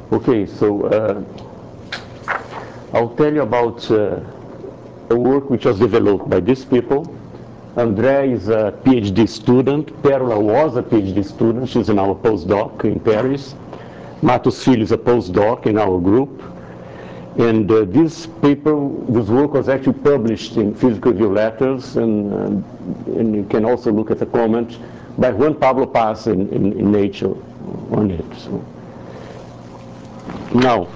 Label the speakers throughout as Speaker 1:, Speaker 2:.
Speaker 1: Okay, so I'll tell you about a work which was developed by these people. André is a PhD student. Perla was a PhD student. She's in our postdoc in Paris. Matos Filho is a postdoc in our group. And this work was actually published in Physical Review Letters, and you can also look at the comment by Juan Pablo Paz in Nature on it. So, now,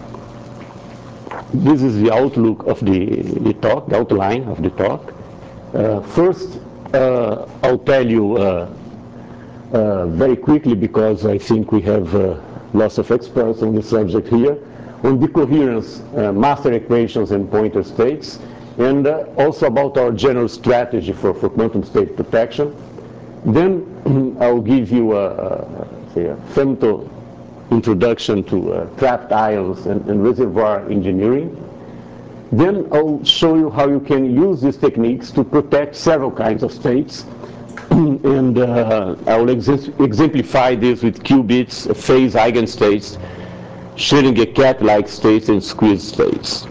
Speaker 1: this is the outlook of the talk, the outline of the talk. First, I'll tell you very quickly, because I think we have lots of experts on the subject here, on decoherence, master equations and pointer states, and also about our general strategy for quantum state protection. Then I'll give you a femto introduction to trapped ions and reservoir engineering. Then I'll show you how you can use these techniques to protect several kinds of states. And I will exemplify this with qubits, phase eigenstates, Schrödinger cat-like states, and squeeze states.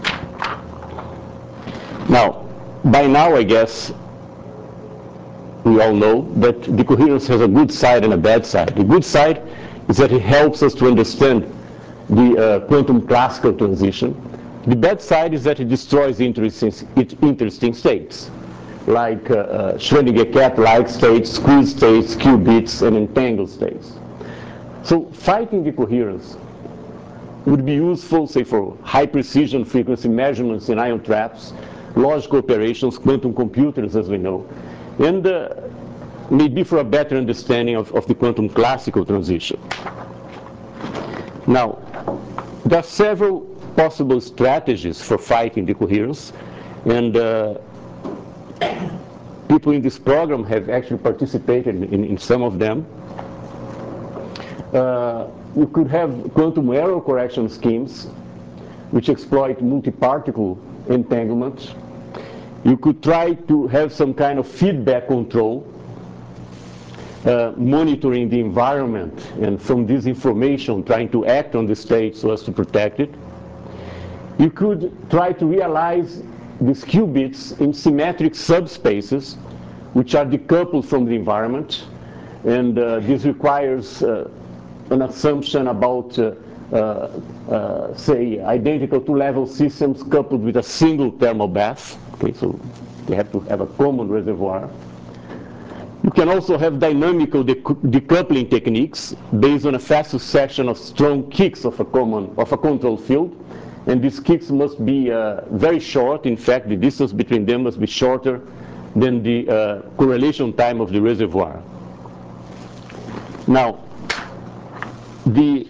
Speaker 1: Now, by now, I guess we all know that decoherence has a good side and a bad side. The good side is that it helps us to understand the quantum classical transition. The bad side is that it destroys interesting states, like Schrödinger cat-like states, squeeze states, qubits, and entangled states. So fighting decoherence would be useful, say, for high-precision frequency measurements in ion traps, logical operations, quantum computers, as we know, and maybe for a better understanding of the quantum classical transition. Now, there are several possible strategies for fighting decoherence, and people in this program have actually participated in some of them. You could have quantum error correction schemes which exploit multi-particle entanglement. You could try to have some kind of feedback control, monitoring the environment, and from this information trying to act on the state so as to protect it. You could try to realize these qubits in symmetric subspaces which are decoupled from the environment, and this requires an assumption about, say, identical two-level systems coupled with a single thermal bath. Okay, so they have to have a common reservoir. You can also have dynamical decoupling techniques based on a fast succession of strong kicks of a control field, and these kicks must be very short. In fact, the distance between them must be shorter than the correlation time of the reservoir. Now, the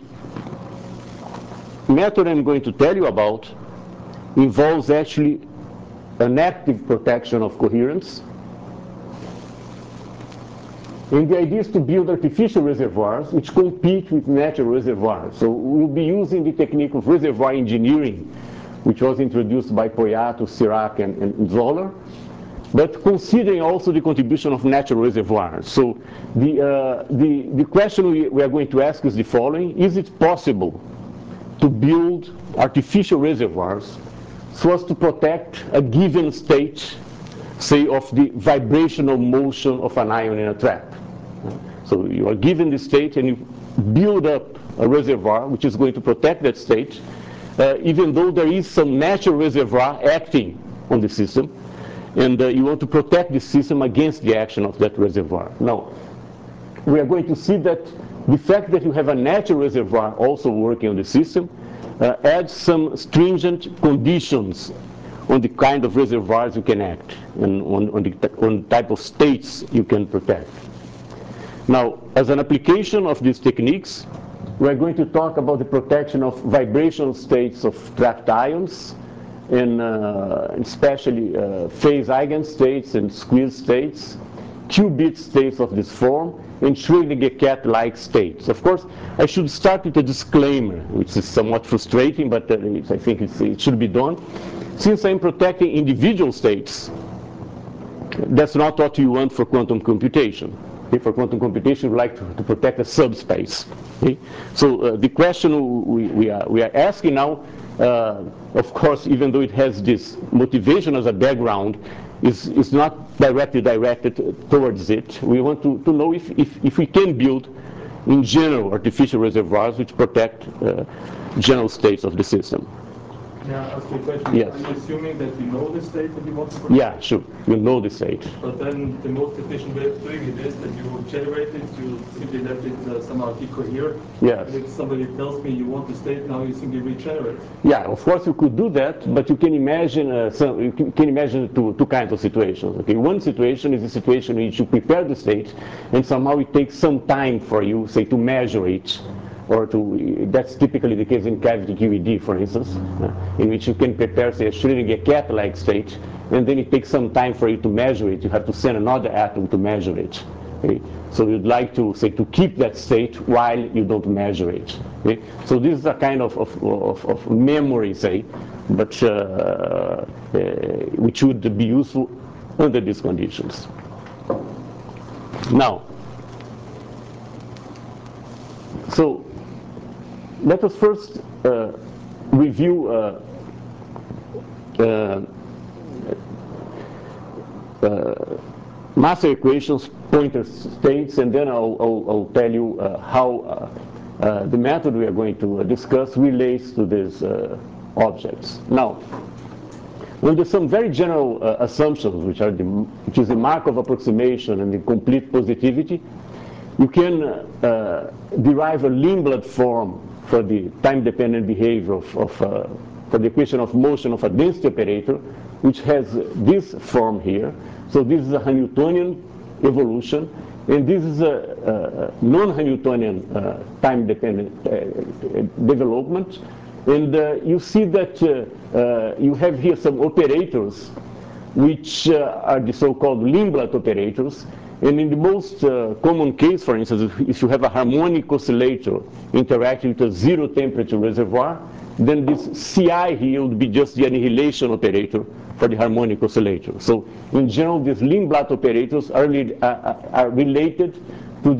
Speaker 1: method I'm going to tell you about involves actually an active protection of coherence. And the idea is to build artificial reservoirs which compete with natural reservoirs. So we'll be using the technique of reservoir engineering, which was introduced by Poyato, Sirac, and Zoller, but considering also the contribution of natural reservoirs. So the question we are going to ask is the following: is it possible to build artificial reservoirs so as to protect a given state, say, of the vibrational motion of an ion in a trap? So you are given the state and you build up a reservoir which is going to protect that state, even though there is some natural reservoir acting on the system, and you want to protect the system against the action of that reservoir. Now, we are going to see that the fact that you have a natural reservoir also working on the system adds some stringent conditions on the kind of reservoirs you can act, and on the type of states you can protect. Now, as an application of these techniques, we're going to talk about the protection of vibrational states of trapped ions, and especially phase eigenstates and squeeze states, qubit states of this form, and Schrödinger cat-like states. Of course, I should start with a disclaimer, which is somewhat frustrating, but I think it should be done. Since I'm protecting individual states, that's not what you want for quantum computation. Okay, for quantum computation, we like to protect the subspace. Okay? So the question we are asking now, of course, even though it has this motivation as a background, is not directly directed towards it. We want to know if we can build, in general, artificial reservoirs which protect general states of the system.
Speaker 2: May I ask you a question?
Speaker 1: Yes.
Speaker 2: Are you assuming that you know the state that you want to protect?
Speaker 1: Yeah, sure. You know the state.
Speaker 2: But then the most efficient way of doing it is that you generate it, you simply let it somehow decohere.
Speaker 1: Yes.
Speaker 2: And if somebody tells me you want the state now, you simply regenerate.
Speaker 1: Yeah, of course you could do that, but you can imagine you can imagine two kinds of situations. Okay, one situation is a situation in which you prepare the state, and somehow it takes some time for you, say, to measure it. Or that's typically the case in cavity QED, for instance, in which you can prepare, say, a Schrödinger cat-like state, and then it takes some time for you to measure it. You have to send another atom to measure it. Okay? So you'd like to, say, to keep that state while you don't measure it. Okay? So this is a kind of memory, say, but which would be useful under these conditions. Now, so let us first review master equations, pointer states, and then I'll tell you how the method we are going to discuss relates to these objects. Now, under some very general assumptions, which is the Markov approximation and the complete positivity, you can derive a Lindblad form for the time-dependent behavior for the equation of motion of a density operator, which has this form here. So this is a Hamiltonian evolution, and this is a non-Hamiltonian time-dependent development. And you see that you have here some operators, which are the so-called Lindblad operators. And in the most common case, for instance, if you have a harmonic oscillator interacting with a zero temperature reservoir, then this Ci here would be just the annihilation operator for the harmonic oscillator. So in general, these Lindblad operators are related to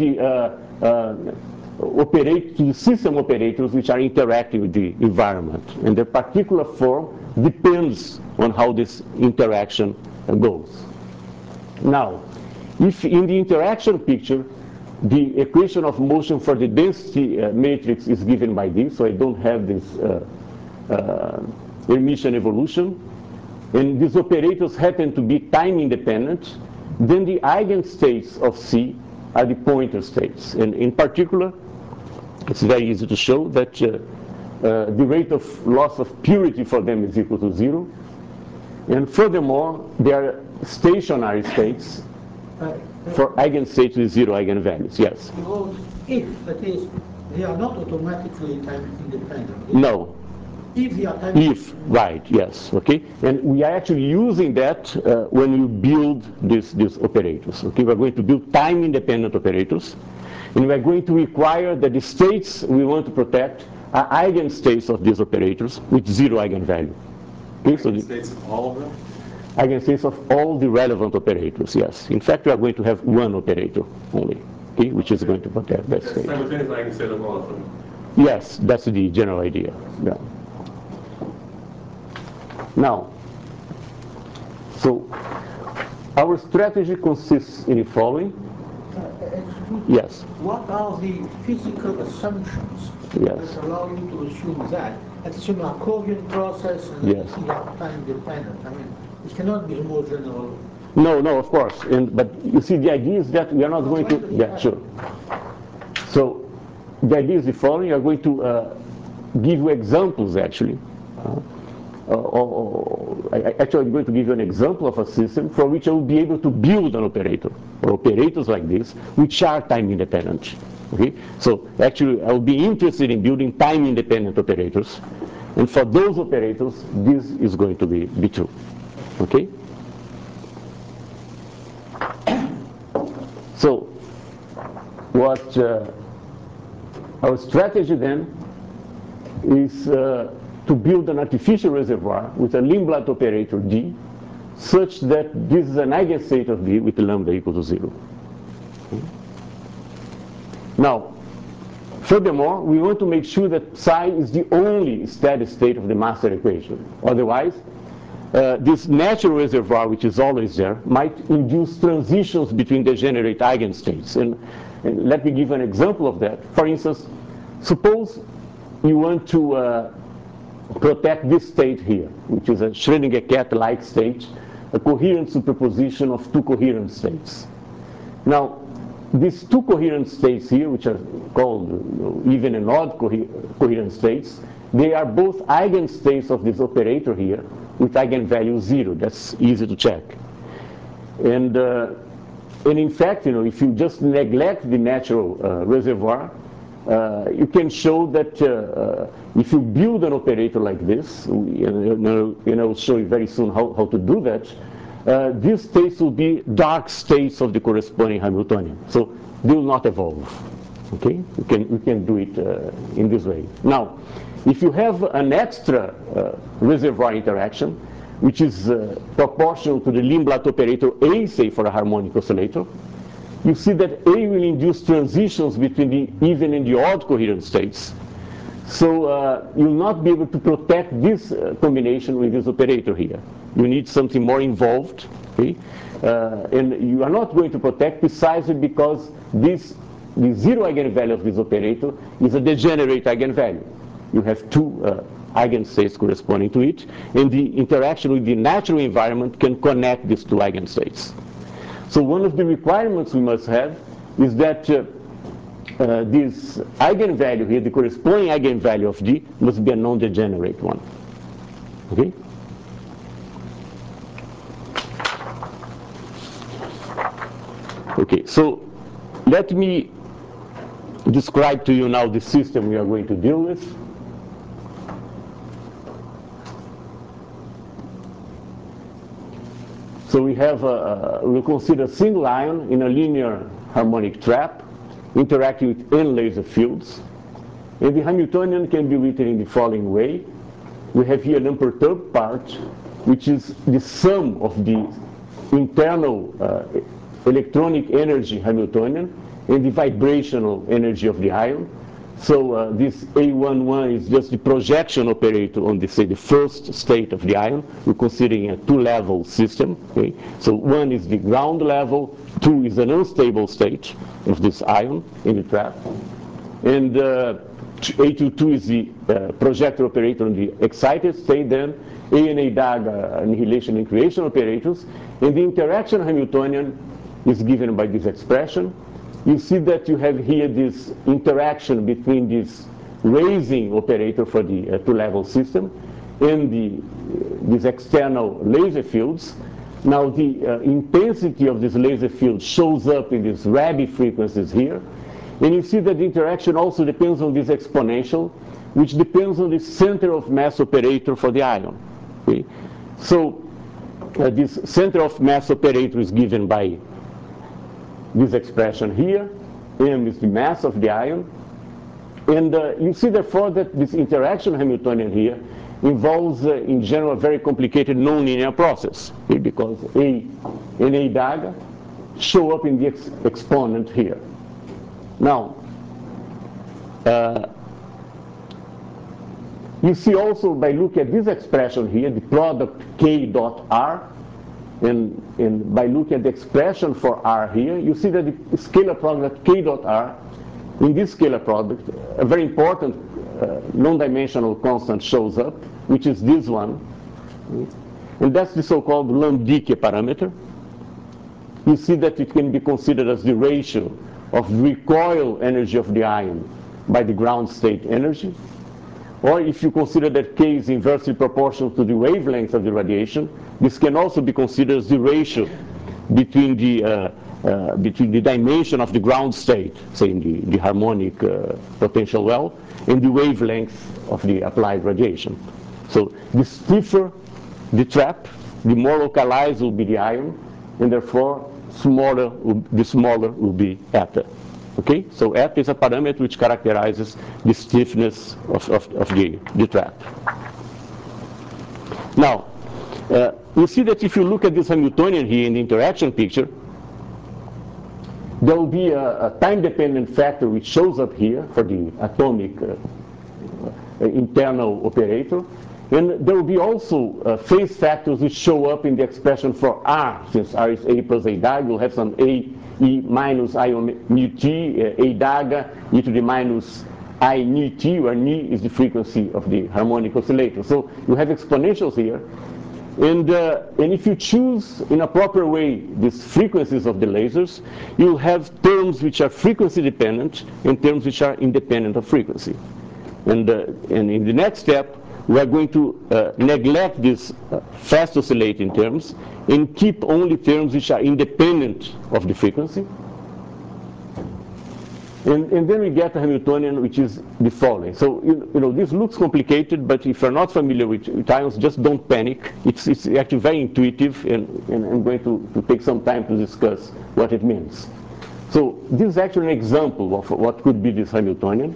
Speaker 1: the system operators which are interacting with the environment. And their particular form depends on how this interaction goes. Now, if in the interaction picture, the equation of motion for the density matrix is given by this, so I don't have this Hermitian evolution, and these operators happen to be time independent, then the eigenstates of C are the pointer states. And in particular, it's very easy to show that the rate of loss of purity for them is equal to 0. And furthermore, they are stationary states for eigenstates with 0 eigenvalues. Yes?
Speaker 3: Because if, that is, they are not automatically time independent.
Speaker 1: No.
Speaker 3: If they are time
Speaker 1: right, yes, okay? And we are actually using that when you build these operators, okay? We're going to build time-independent operators, and we're going to require that the states we want to protect are eigenstates of these operators with 0 eigenvalue. Okay, so
Speaker 2: Eigenstates of all of them?
Speaker 1: Eigenstates of all the relevant operators, yes. In fact, we are going to have one operator only, okay, which is going to protect that state.
Speaker 2: Simultaneous eigenstate of all of them?
Speaker 1: Yes, that's the general idea. Yeah. Now, so our strategy consists in the following. Yes.
Speaker 3: What are the physical assumptions
Speaker 1: Yes.
Speaker 3: that allow you to assume that? Let's assume a Markovian process and
Speaker 1: Yes.
Speaker 3: they are time dependent. I mean, it cannot be more general.
Speaker 1: No, of course. But you see, the idea is that we are not going to. Yeah, sure. So the idea is the following: we are going to give you examples, actually. Actually, I'm going to give you an example of a system for which I will be able to build an operator, or operators like this, which are time independent. Okay? So actually, I will be interested in building time independent operators, and for those operators, this is going to be true. Okay? So, what our strategy then is to build an artificial reservoir with a Lindblad operator D, such that this is an eigenstate of D with lambda equal to 0. Okay? Now, furthermore, we want to make sure that psi is the only steady state of the master equation. Otherwise, this natural reservoir, which is always there, might induce transitions between degenerate eigenstates. And let me give an example of that. For instance, suppose you want to protect this state here, which is a Schrödinger cat-like state, a coherent superposition of two coherent states. Now, these two coherent states here, which are called even and odd coherent states, they are both eigenstates of this operator here with eigenvalue 0. That's easy to check. And in fact, if you just neglect the natural reservoir, you can show that if you build an operator like this, and I'll show you very soon how to do that, these states will be dark states of the corresponding Hamiltonian. So they will not evolve. Okay? We can do it in this way. Now, if you have an extra reservoir interaction, which is proportional to the Lindblad operator A, say, for a harmonic oscillator, you see that A will induce transitions between the even and the odd coherent states. So you'll not be able to protect this combination with this operator here. You need something more involved. Okay? And you are not going to protect precisely because the zero eigenvalue of this operator is a degenerate eigenvalue. You have two eigenstates corresponding to it, and the interaction with the natural environment can connect these two eigenstates. So one of the requirements we must have is that this eigenvalue here, the corresponding eigenvalue of D, must be a non-degenerate one. Okay? Okay, so let me describe to you now the system we are going to deal with. So we have, we'll consider a single ion in a linear harmonic trap interacting with n laser fields. And the Hamiltonian can be written in the following way. We have here an unperturbed part, which is the sum of the internal electronic energy Hamiltonian and the vibrational energy of the ion. So this A11 is just the projection operator on the, say, the first state of the ion. We're considering a two-level system. Okay? So 1 is the ground level, 2 is an unstable state of this ion in the trap. And A22 is the projector operator on the excited state. Then A and A DAG are annihilation and creation operators. And the interaction Hamiltonian is given by this expression. You see that you have here this interaction between this raising operator for the two-level system and these external laser fields. Now the intensity of this laser field shows up in these Rabi frequencies here. And you see that the interaction also depends on this exponential, which depends on the center of mass operator for the ion. Okay? So this center of mass operator is given by this expression here. M is the mass of the ion. And you see, therefore, that this interaction Hamiltonian here involves, in general, a very complicated nonlinear process, okay? Because A and A DAG show up in the exponent here. Now, you see also, by looking at this expression here, the product K dot R, and by looking at the expression for R here, you see that the scalar product K dot R, in this scalar product, a very important non-dimensional constant shows up, which is this one. And that's the so-called Lambdike parameter. You see that it can be considered as the ratio of the recoil energy of the ion by the ground state energy. Or if you consider that K is inversely proportional to the wavelength of the radiation, this can also be considered as the ratio between the dimension of the ground state, say in the harmonic potential well, and the wavelength of the applied radiation. So the stiffer the trap, the more localized will be the ion, and therefore the smaller will be eta. Okay, so eta is a parameter which characterizes the stiffness of the trap. Now, you see that if you look at this Hamiltonian here in the interaction picture, There will be a time-dependent factor which shows up here for the atomic internal operator. And there will be also phase factors which show up in the expression for R, since R is A plus A dag. We'll have some A, E minus I mu t, A dag, e to the minus I nu t, where nu is the frequency of the harmonic oscillator. So you have exponentials here. And if you choose in a proper way these frequencies of the lasers, you'll have terms which are frequency dependent and terms which are independent of frequency. And in the next step, we are going to neglect these fast oscillating terms and keep only terms which are independent of the frequency. And then we get a Hamiltonian which is the following. So you know this looks complicated, but if you're not familiar with ions, just don't panic. It's actually very intuitive, and I'm going to take some time to discuss what it means. So this is actually an example of what could be this Hamiltonian.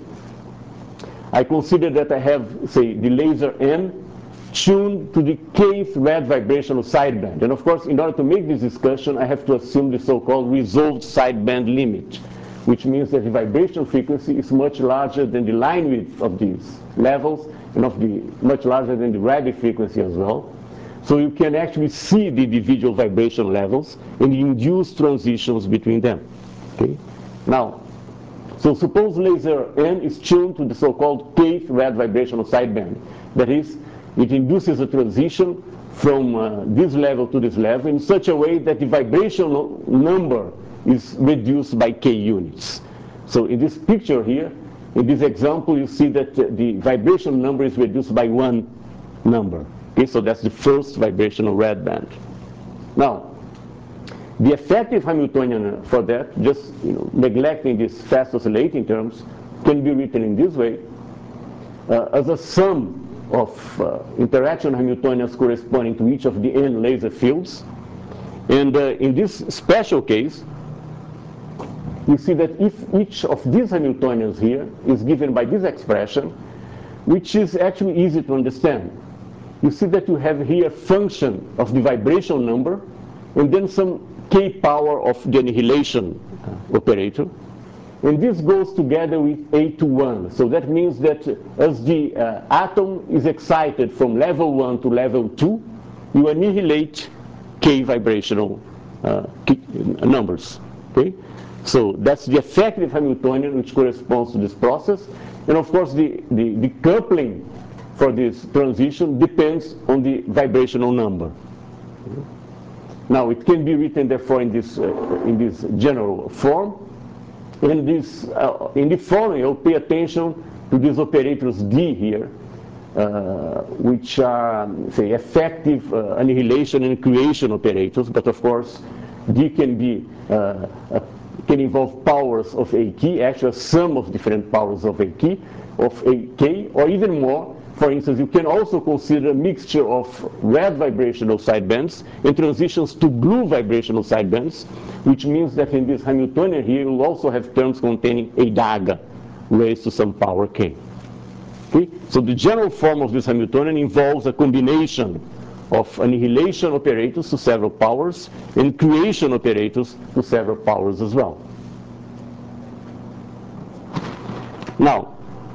Speaker 1: I consider that I have, say, the laser N tuned to the kth red vibrational sideband. And of course, in order to make this discussion, I have to assume the so-called resolved sideband limit, which means that the vibration frequency is much larger than the line width of these levels and much larger than the Rabi frequency as well. So you can actually see the individual vibration levels and the induced transitions between them. Okay? Now, so suppose laser N is tuned to the so-called kth red vibrational sideband. That is, it induces a transition from this level to this level in such a way that the vibrational number is reduced by k units. So in this picture here, in this example, you see that the vibration number is reduced by one number. Okay, so that's the first vibrational red band. Now, the effective Hamiltonian for that, just neglecting these fast oscillating terms, can be written in this way, as a sum of interaction Hamiltonians corresponding to each of the n laser fields. And in this special case, you see that if each of these Hamiltonians here is given by this expression, which is actually easy to understand. You see that you have here a function of the vibration number and then some k power of the annihilation operator. And this goes together with A to 1. So that means that as the atom is excited from level 1 to level 2, you annihilate k vibrational numbers. Okay? So that's the effective Hamiltonian which corresponds to this process. And of course the coupling for this transition depends on the vibrational number. Now it can be written therefore in this general form. And this, in the following, I'll pay attention to these operators D here, which are, say, effective annihilation and creation operators. But of course, D can be can involve powers of a key, actually a sum of different powers of a key, of a k, or even more. For instance, you can also consider a mixture of red vibrational sidebands and transitions to blue vibrational sidebands, which means that in this Hamiltonian here, you'll also have terms containing a dag raised to some power k. Okay? So the general form of this Hamiltonian involves a combination of annihilation operators to several powers and creation operators to several powers as well. Now,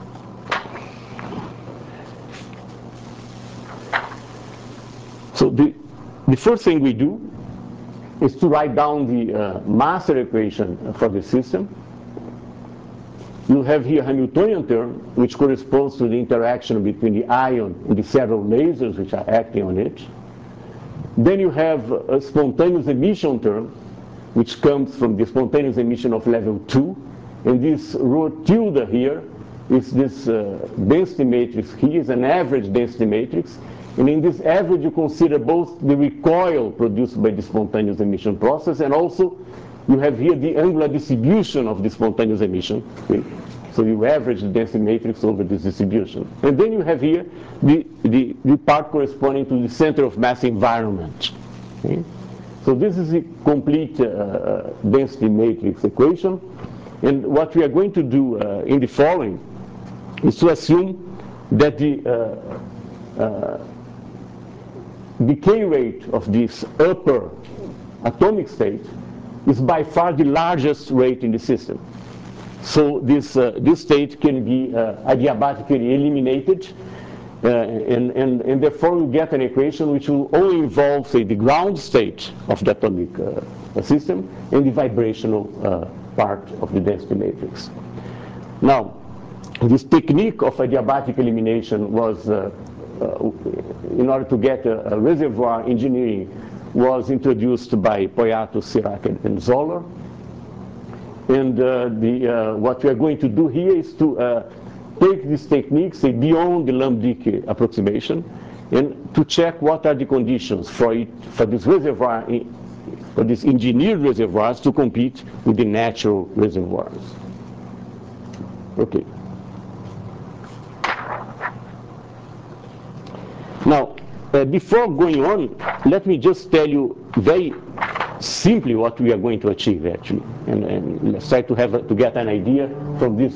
Speaker 1: so the first thing we do is to write down the master equation for the system. You have here a Hamiltonian term, which corresponds to the interaction between the ion and the several lasers which are acting on it. Then you have a spontaneous emission term, which comes from the spontaneous emission of level 2. And this rho tilde here is this density matrix. Here is an average density matrix. And in this average, you consider both the recoil produced by the spontaneous emission process, and also you have here the angular distribution of the spontaneous emission. Okay? So you average the density matrix over this distribution. And then you have here the part corresponding to the center of mass environment. Okay? So this is the complete density matrix equation. And what we are going to do in the following is to assume that the decay rate of this upper atomic state is by far the largest rate in the system. So this state can be adiabatically eliminated, and therefore you get an equation which will only involve, say, the ground state of the atomic system and the vibrational part of the density matrix. Now, this technique of adiabatic elimination was, in order to get a reservoir engineering, was introduced by Poyatos, Sirac, and Zoller. And what we are going to do here is to take these techniques, say, beyond the lambdic approximation, and to check what are the conditions for this reservoir, for these engineered reservoirs to compete with the natural reservoirs. Okay. Now, before going on, let me just tell you very simply what we are going to achieve, actually, and let's try to get an idea from this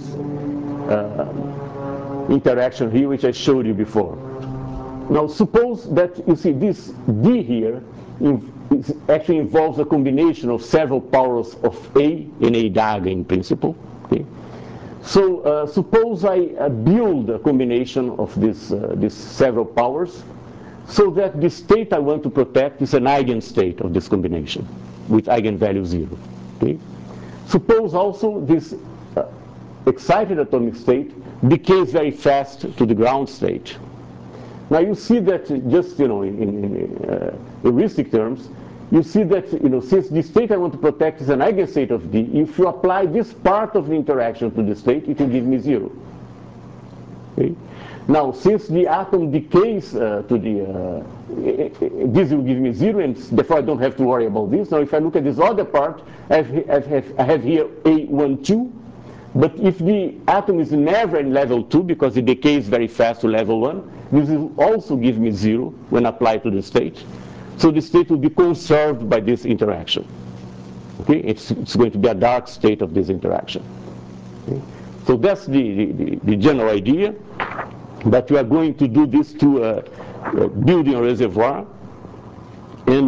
Speaker 1: interaction here, which I showed you before. Now, suppose that you see this D here actually involves a combination of several powers of A and A dagger in principle. Okay? So suppose I build a combination of these several powers, so that the state I want to protect is an eigenstate of this combination with eigenvalue 0. Okay? Suppose also this excited atomic state decays very fast to the ground state. Now you see that just in heuristic terms, you see that since the state I want to protect is an eigenstate of D, if you apply this part of the interaction to the state, it will give me 0. Okay? Now, since the atom decays to the, this will give me 0, and therefore I don't have to worry about this. Now, if I look at this other part, I have here A12, but if the atom is never in level 2, because it decays very fast to level 1, this will also give me 0 when applied to the state. So the state will be conserved by this interaction. Okay? It's going to be a dark state of this interaction. Okay? So that's the general idea. But we are going to do this to building a reservoir, and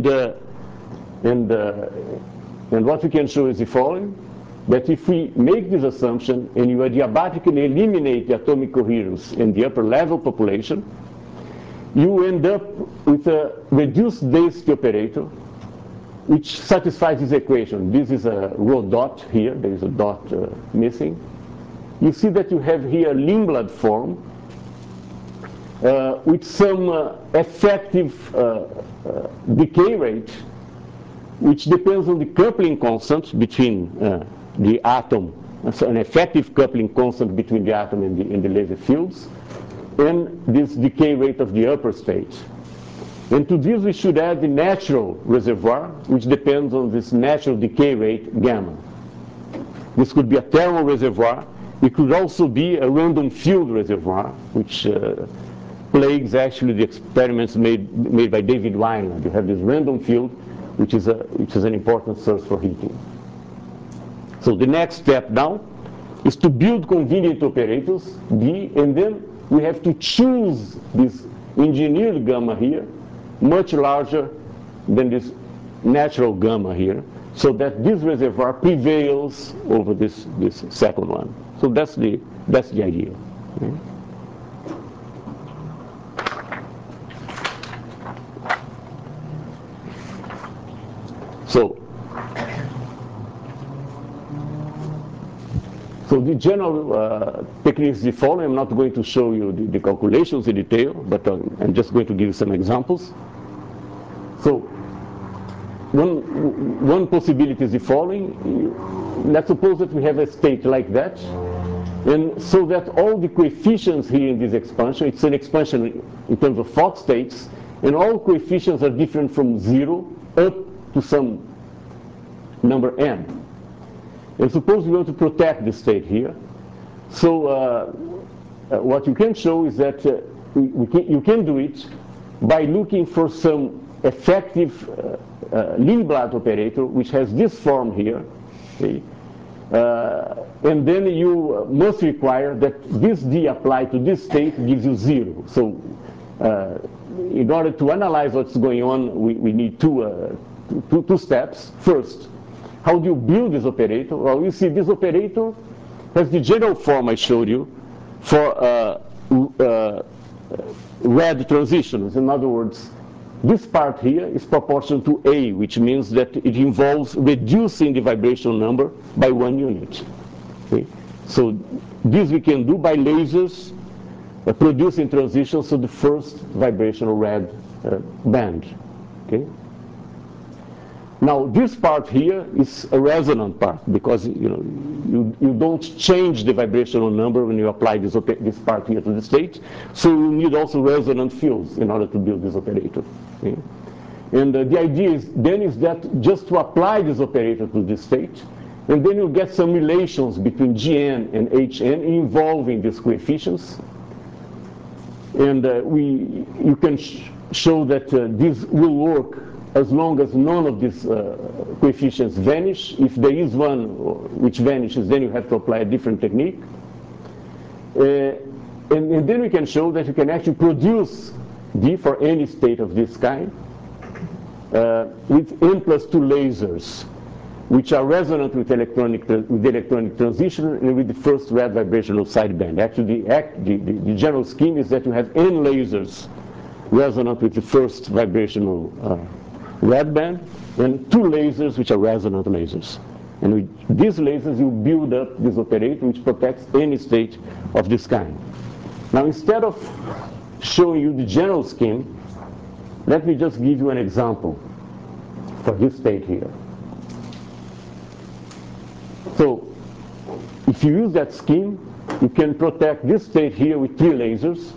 Speaker 1: what we can show is the following: that if we make this assumption and you adiabatically eliminate the atomic coherence in the upper level population, you end up with a reduced density operator, which satisfies this equation. This is a rho dot here. There is a dot missing. You see that you have here Lindblad form. With some effective decay rate, which depends on the coupling constant between the atom, so an effective coupling constant between the atom and the laser fields, and this decay rate of the upper state. And to this we should add the natural reservoir, which depends on this natural decay rate gamma. This could be a thermal reservoir. It could also be a random field reservoir, which plagues actually the experiments made by David Wineland. You have this random field, which is an important source for heating. So the next step now is to build convenient operators, D, and then we have to choose this engineered gamma here, much larger than this natural gamma here, so that this reservoir prevails over this second one. So that's the idea. Okay? So the general technique is the following. I'm not going to show you the calculations in detail, but I'm just going to give you some examples. So one possibility is the following. Let's suppose that we have a state like that, and so that all the coefficients here in this expansion, it's an expansion in terms of Fock states, and all coefficients are different from 0 up to some number n. And suppose we want to protect the state here. So what you can show is that you can do it by looking for some effective Lindblad operator, which has this form here. Okay? And then you must require that this D applied to this state gives you 0. So in order to analyze what's going on, we need two steps. First, How do you build this operator? Well, you see this operator has the general form I showed you for red transitions. In other words, this part here is proportional to A, which means that it involves reducing the vibrational number by 1 unit. Okay? So this we can do by lasers producing transitions to the first vibrational red band. Okay? Now this part here is a resonant part because you don't change the vibrational number when you apply this part here to the state. So you need also resonant fields in order to build this operator. Okay? And the idea is that just to apply this operator to this state, and then you get some relations between Gn and Hn involving these coefficients. And you can show that this will work as long as none of these coefficients vanish. If there is one which vanishes, then you have to apply a different technique. And then we can show that you can actually produce D for any state of this kind with N+2 lasers, which are resonant with electronic transition and with the first red vibrational sideband. Actually, the general scheme is that you have N lasers resonant with the first vibrational red band, and 2 lasers which are resonant lasers. And with these lasers, you build up this operator which protects any state of this kind. Now, instead of showing you the general scheme, let me just give you an example for this state here. So, if you use that scheme, you can protect this state here with 3 lasers.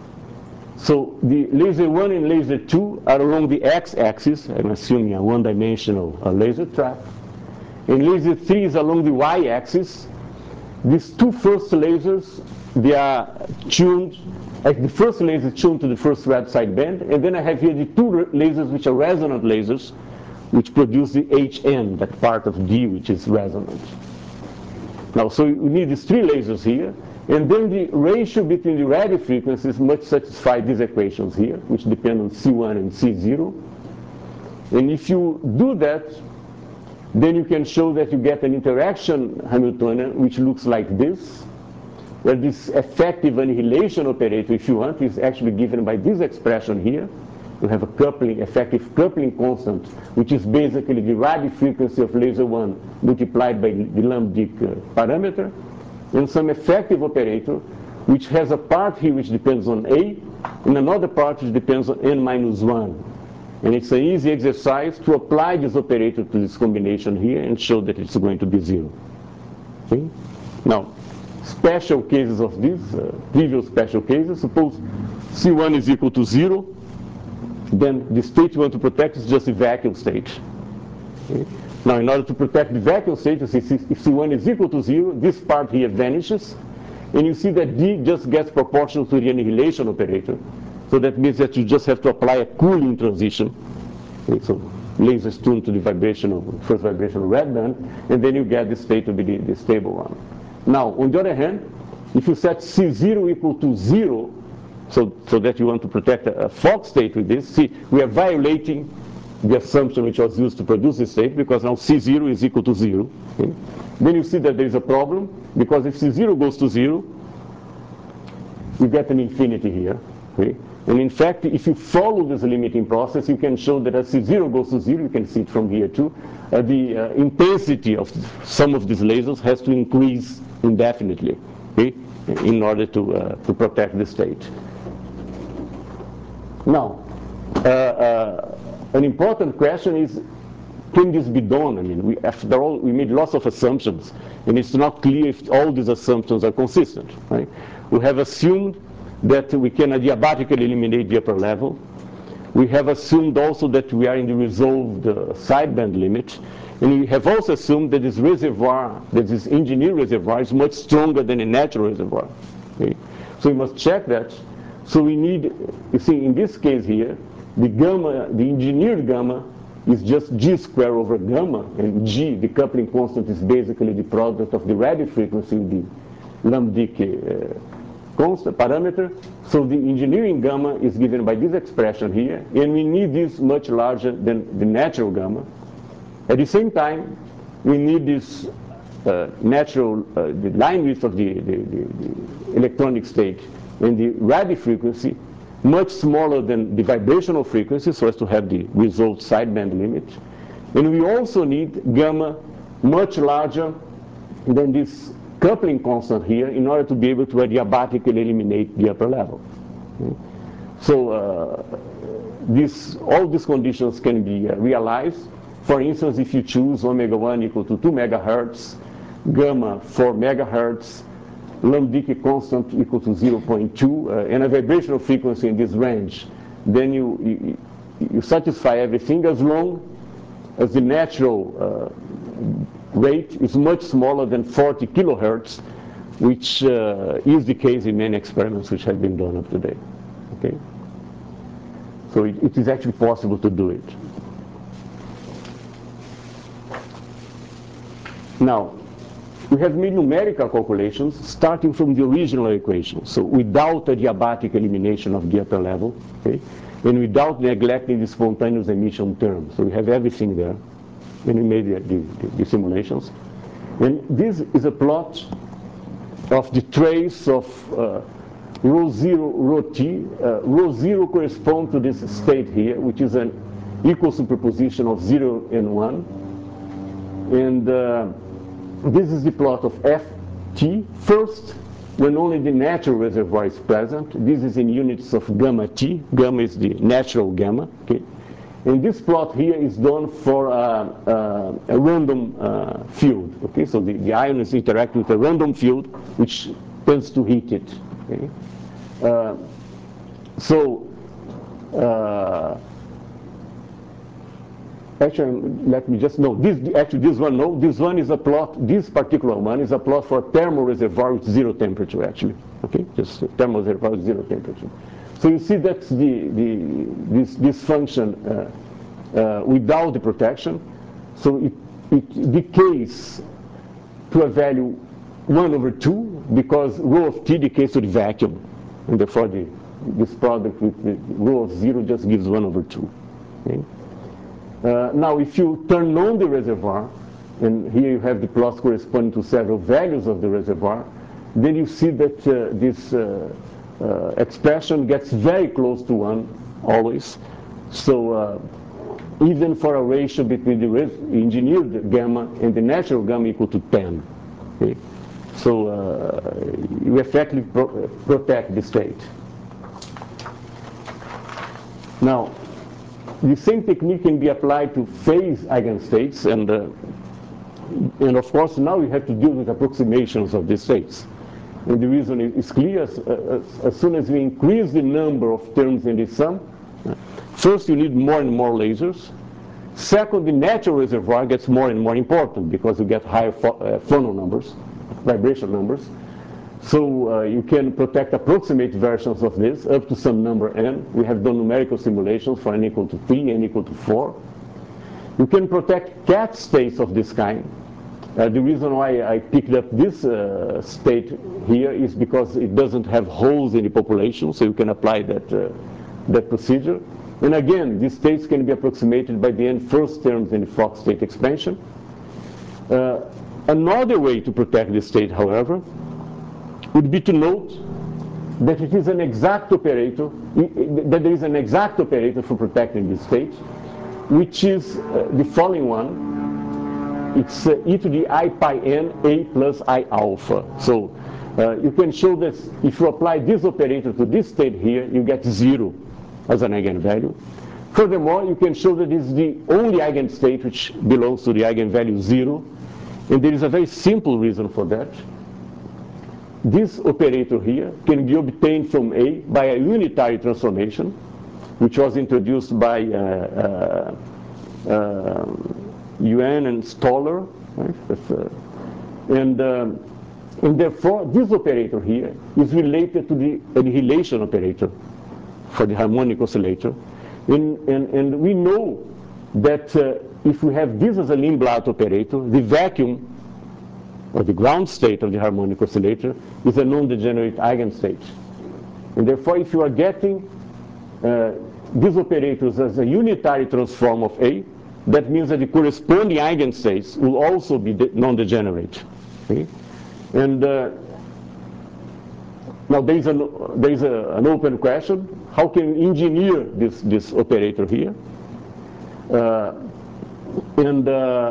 Speaker 1: So the laser 1 and laser 2 are along the x-axis. I'm assuming a one-dimensional laser trap. And laser 3 is along the y-axis. These 2 first lasers, they are tuned. The first laser is tuned to the first red sideband. And then I have here the 2 lasers which are resonant lasers, which produce the Hn, that part of D which is resonant. Now, so you need these 3 lasers here. And then the ratio between the radio frequencies must satisfy these equations here, which depend on C1 and C0. And if you do that, then you can show that you get an interaction Hamiltonian which looks like this, where this effective annihilation operator, if you want, is actually given by this expression here. You have a coupling, effective coupling constant, which is basically the radio frequency of laser 1 multiplied by the lambdic parameter, and some effective operator, which has a part here which depends on A, and another part which depends on N-1. And it's an easy exercise to apply this operator to this combination here and show that it's going to be 0. Okay? Now, special cases of this, trivial special cases, suppose C1 is equal to 0, then the state you want to protect is just a vacuum state. Okay? Now, in order to protect the vacuum state, you see if C1 is equal to 0, this part here vanishes, and you see that D just gets proportional to the annihilation operator. So that means that you just have to apply a cooling transition. Okay, so lasers tuned to the first vibrational red band, and then you get the state to be the stable one. Now, on the other hand, if you set C0 equal to 0, so that you want to protect a Fock state with this, see, we are violating the assumption which was used to produce this state, because now C0 is equal to 0. Okay? Then you see that there is a problem, because if C0 goes to 0, you get an infinity here. Okay? And in fact, if you follow this limiting process, you can show that as C0 goes to 0, you can see it from here too, the intensity of some of these lasers has to increase indefinitely, okay, in order to protect the state. Now, an important question is, can this be done? I mean, after all, we made lots of assumptions, and it's not clear if all these assumptions are consistent. Right? We have assumed that we can adiabatically eliminate the upper level. We have assumed also that we are in the resolved sideband limit, and we have also assumed that this reservoir, that this engineered reservoir, is much stronger than a natural reservoir. Okay? So we must check that. So we need, you see, in this case here, the gamma, the engineered gamma, is just G squared over gamma, and G, the coupling constant, is basically the product of the radio frequency in the lambdic constant parameter. So the engineering gamma is given by this expression here, and we need this much larger than the natural gamma. At the same time, we need this natural, the line width of the electronic state and the radio frequency much smaller than the vibrational frequency, so as to have the result sideband limit. And we also need gamma much larger than this coupling constant here in order to be able to adiabatically eliminate the upper level. Okay? So all these conditions can be realized. For instance, if you choose omega 1 equal to 2 megahertz, gamma 4 megahertz, lambdic constant equal to 0.2, and a vibrational frequency in this range, then you satisfy everything as long as the natural rate is much smaller than 40 kilohertz, which is the case in many experiments which have been done up to date. Okay? So it is actually possible to do it. Now, we have made numerical calculations starting from the original equation, so without adiabatic elimination of the upper level, okay, and without neglecting the spontaneous emission term. So we have everything there, and we made the simulations. And this is a plot of the trace of rho 0, rho t. Rho 0 corresponds to this state here, which is an equal superposition of 0 and 1. And this is the plot of ft. First, when only the natural reservoir is present. This is in units of gamma t. Gamma is the natural gamma. Okay? And this plot here is done for a random field. Okay? So the ions interact with a random field, which tends to heat it. Okay? Actually, let me just know. This one is a plot. This particular one is a plot for a thermal reservoir with zero temperature. Actually, okay, just thermal reservoir with zero temperature. So you see that's this function without the protection. So it decays to a value 1/2 because rho of t decays to the vacuum, and therefore this product with the rho of 0 just gives 1/2. Okay? Now, if you turn on the reservoir, and here you have the plots corresponding to several values of the reservoir, then you see that this expression gets very close to 1 always. So even for a ratio between the engineered gamma and the natural gamma equal to 10. Okay? So you effectively protect the state. Now, the same technique can be applied to phase eigenstates, and of course now we have to deal with approximations of these states. And the reason is clear. As soon as we increase the number of terms in the sum, first you need more and more lasers. Second, the natural reservoir gets more and more important because you get higher phonon numbers, vibration numbers. So you can protect approximate versions of this up to some number n. We have done numerical simulations for n equal to 3, n equal to 4. You can protect cat states of this kind. The reason why I picked up this state here is because it doesn't have holes in the population, so you can apply that procedure. And again, these states can be approximated by the n first terms in the Fock state expansion. Another way to protect this state, however, would be to note that it is an exact operator, that there is an exact operator for protecting this state, which is the following one. It's e to the I pi n a plus I alpha. So you can show that if you apply this operator to this state here, you get 0 as an eigenvalue. Furthermore, you can show that this is the only eigenstate which belongs to the eigenvalue 0. And there is a very simple reason for that. This operator here can be obtained from A by a unitary transformation, which was introduced by Yuan and Stoller. Right? And therefore, this operator here is related to the annihilation operator for the harmonic oscillator. And we know that if we have this as a Lindblad operator, the vacuum or the ground state of the harmonic oscillator is a non-degenerate eigenstate. And therefore, if you are getting these operators as a unitary transform of A, that means that the corresponding eigenstates will also be non-degenerate. Okay? And now there is an open question: how can we engineer this operator here? And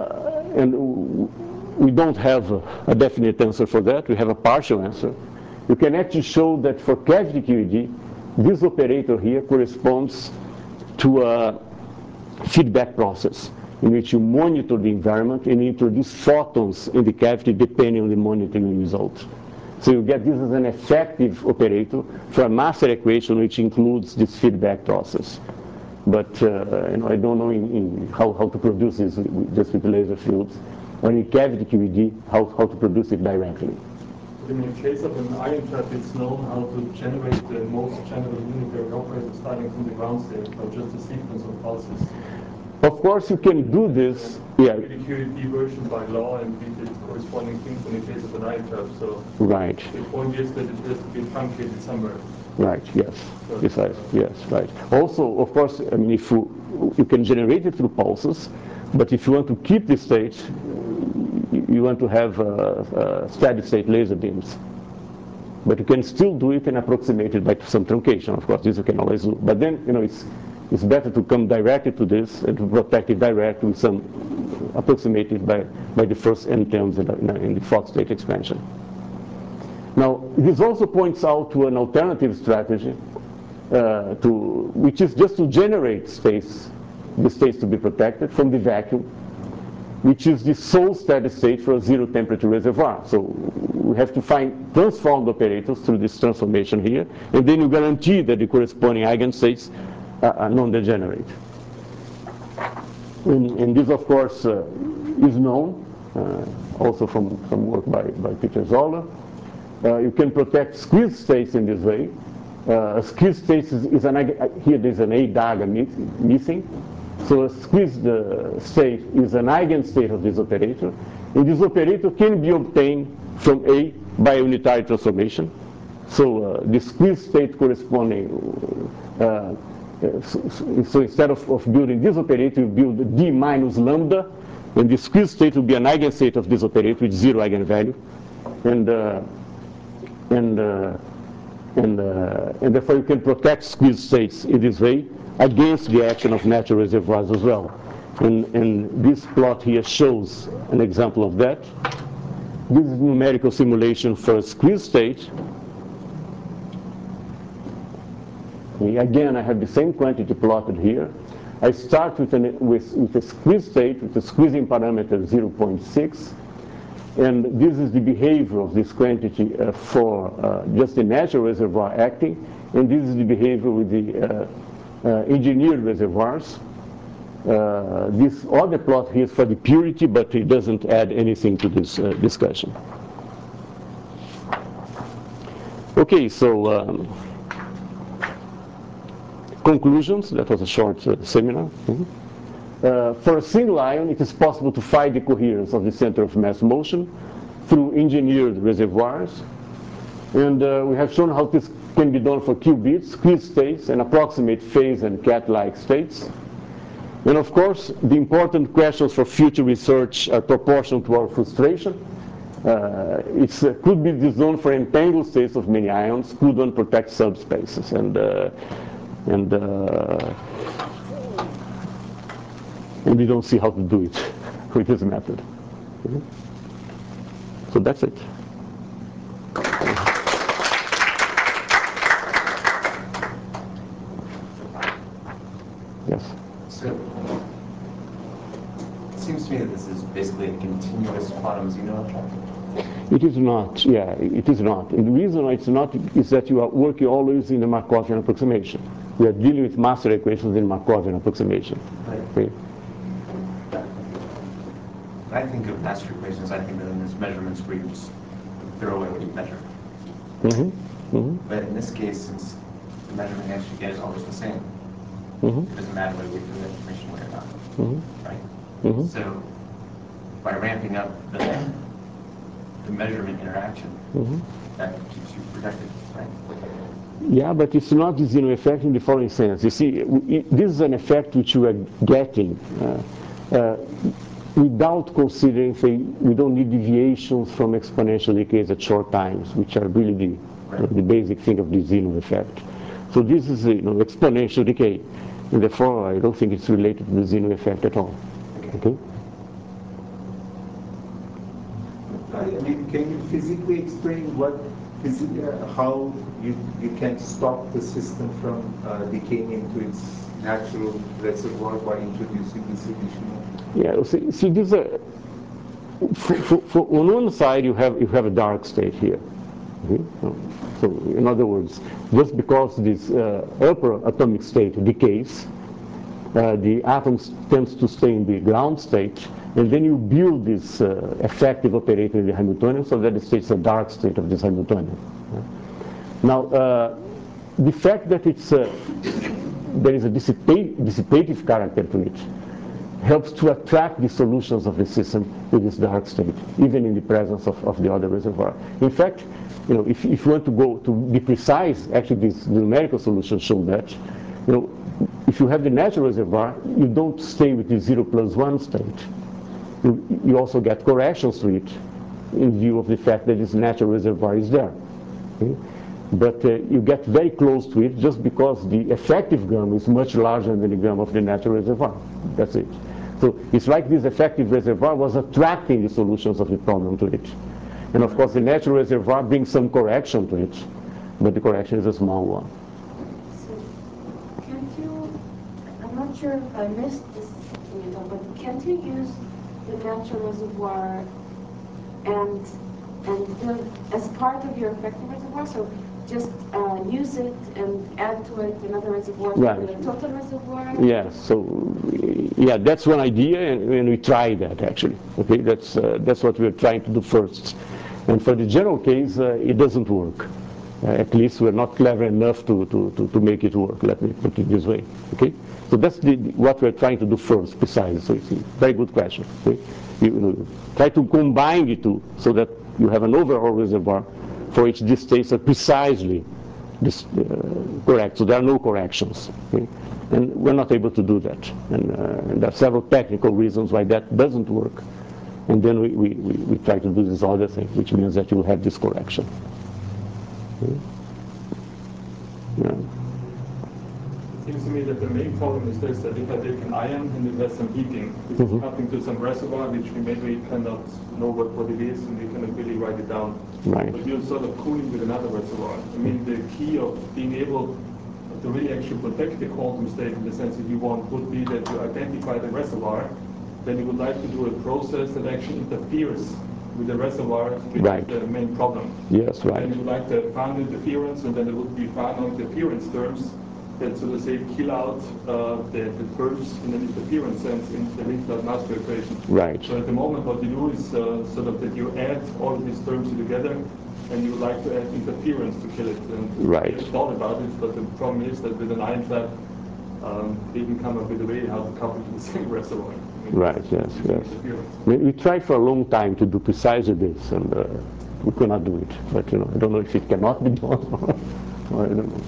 Speaker 1: we don't have a definite answer for that. We have a partial answer. You can actually show that for cavity QED, this operator here corresponds to a feedback process in which you monitor the environment and introduce photons in the cavity depending on the monitoring result. So you get this as an effective operator for a master equation which includes this feedback process. But I don't know how to produce this just with laser fields, or in cavity QED, how to produce it directly.
Speaker 2: In the case of an ion trap, it's known how to generate the most general unitary operator starting from the ground state, or just a sequence of pulses.
Speaker 1: Of course, you can do this. Yeah.
Speaker 2: The QED version by law and the corresponding things in the case of an ion trap. So
Speaker 1: right.
Speaker 2: The point is that it has to be truncated somewhere.
Speaker 1: Right. Yes. Precisely. Yes. Right. Also, of course, I mean, if you can generate it through pulses, but if you want to keep the state, you want to have steady-state laser beams. But you can still do it and approximate it by some truncation. Of course, this you can always do. But then, it's better to come directly to this and to protect it directly with some approximated by the first n terms in the Fock state expansion. Now, this also points out to an alternative strategy, which is just to generate the states to be protected from the vacuum, which is the sole steady state for a zero temperature reservoir. So we have to find transformed operators through this transformation here, and then you guarantee that the corresponding eigenstates are non-degenerate. And this, of course, is known also from work by Peter Zoller. You can protect squeeze states in this way. A squeeze state is here there's an A dagger missing. So a squeezed state is an eigenstate of this operator. And this operator can be obtained from A by unitary transformation. So the squeeze state corresponding, so instead of building this operator, you build D minus lambda, and the squeeze state will be an eigenstate of this operator with zero eigenvalue. And therefore you can protect squeeze states in this way against the action of natural reservoirs as well. And this plot here shows an example of that. This is numerical simulation for a squeeze state. Again, I have the same quantity plotted here. I start with a squeeze state with a squeezing parameter 0.6. And this is the behavior of this quantity for just the natural reservoir acting. And this is the behavior with the engineered reservoirs. This other plot here is for the purity, but it doesn't add anything to this discussion. Okay, so conclusions. That was a short seminar. For a single ion, it is possible to find the coherence of the center of mass motion through engineered reservoirs. And we have shown how this can be done for qubits, squeeze states, and approximate phase and cat-like states. And of course, the important questions for future research are proportional to our frustration. Could be designed for entangled states of many ions, could one protect subspaces, and we don't see how to do it with this method. So that's it. Yes.
Speaker 4: So it seems to me that this is basically a continuous quantum Zeno effect.
Speaker 1: It is not. Yeah, it is not. And the reason why it's not is that you are working always in the Markovian approximation. We are dealing with master equations in Markovian approximation.
Speaker 4: Right.
Speaker 1: Okay.
Speaker 4: When I think of master equations, I think of them as measurements where you just throw away what you measure. But in this case, since the measurement you actually get is always the same, it doesn't matter whether you throw the information away or not. Right? So by ramping up the measurement interaction, that keeps you protected, right?
Speaker 1: Yeah, but it's not the Zeno effect in the following sense. You see, this is an effect which you are getting without considering, say, we don't need deviations from exponential decays at short times, which are really the basic thing of the Zeno effect. So this is exponential decay, and therefore I don't think it's related to the Zeno effect at all. Okay?
Speaker 5: I mean, can you physically explain how you can stop the system from decaying into its natural reservoir by introducing this additional?
Speaker 1: Yeah, see these are, on one side you have a dark state here. Okay? So in other words, just because this upper atomic state decays, the atom tends to stay in the ground state, and then you build this effective operator in the Hamiltonian so that it stays a dark state of this Hamiltonian. Now, the fact that there is a dissipative character to it helps to attract the solutions of the system to this dark state, even in the presence of the other reservoir. In fact, if you want to go to be precise, actually these numerical solutions show that, if you have the natural reservoir, you don't stay with the 0+1 state. You also get corrections to it in view of the fact that this natural reservoir is there. Okay? But you get very close to it just because the effective gamma is much larger than the gamma of the natural reservoir. That's it. So it's like this effective reservoir was attracting the solutions of the problem to it. And of course the natural reservoir brings some correction to it, but the correction is a small one.
Speaker 6: So can't you, I'm not sure if I missed this, but can't you use the natural reservoir and as part of your effective reservoir? So just use it and add to it another reservoir,
Speaker 1: right.
Speaker 6: The total reservoir?
Speaker 1: Yeah, so yeah, that's one idea, and we tried that actually. Okay, that's what we're trying to do first. And for the general case, it doesn't work. At least we're not clever enough to make it work, let me put it this way. Okay, so that's what we're trying to do first, besides. So it's a very good question. Okay? You try to combine the two so that you have an overall reservoir for which these states are precisely correct, so there are no corrections. Okay? And we're not able to do that. And there are several technical reasons why that doesn't work. And then we try to do this other thing, which means that you will have this correction. Okay? Yeah.
Speaker 2: It seems to me that the main problem is this, that if I take an ion and it has some heating, this is cutting to some reservoir which we maybe cannot know what it is and we cannot really write it down.
Speaker 1: Right.
Speaker 2: But you're sort of cooling with another reservoir. I mean, the key of being able to really actually protect the quantum state in the sense that you want would be that you identify the reservoir, then you would like to do a process that actually interferes with the reservoir, which
Speaker 1: right.
Speaker 2: is the main problem.
Speaker 1: Yes, right.
Speaker 2: And you would like to find interference, and then there would be found interference terms that, so to say, kill out the terms in an interference sense in the Ricard-Master equation.
Speaker 1: Right.
Speaker 2: So at the moment, what you do is sort of that you add all of these terms together, and you would like to add interference to kill it. And
Speaker 1: right.
Speaker 2: you thought about it, but the problem is that with an ion trap, they can come up with a way how to couple to the same reservoir.
Speaker 1: Right, yes, yes. We tried for a long time to do precisely this, and we could not do it. But I don't know if it cannot be done, or I don't know.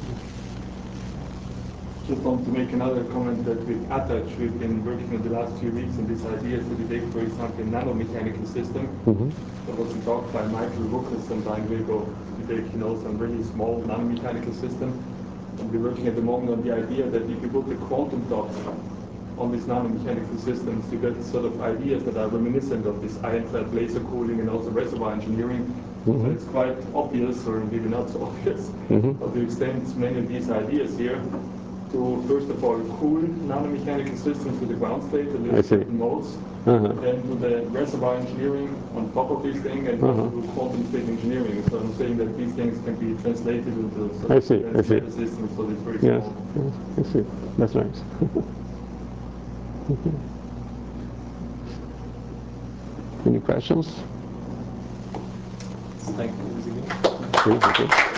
Speaker 2: Just want to make another comment that with ATACH, we've been working in the last few weeks on this idea to detect, for example, a nanomechanical system. There was a talk by Michael Lucas some time ago to detect, some really small nanomechanical system. And we're working at the moment on the idea that if you put the quantum dots on these nanomechanical systems, you get sort of ideas that are reminiscent of this ion trap laser cooling and also reservoir engineering. So it's quite obvious, or maybe not so obvious, how to extend many of these ideas here to, first of all, cool nanomechanical systems to the ground state, at least certain modes, then to the reservoir engineering on top of this thing, and also to quantum state engineering. So I'm saying that these things can be translated into sort of systems, so it's very small.
Speaker 1: Yes, I see. That's nice. Any questions?
Speaker 4: Thank you.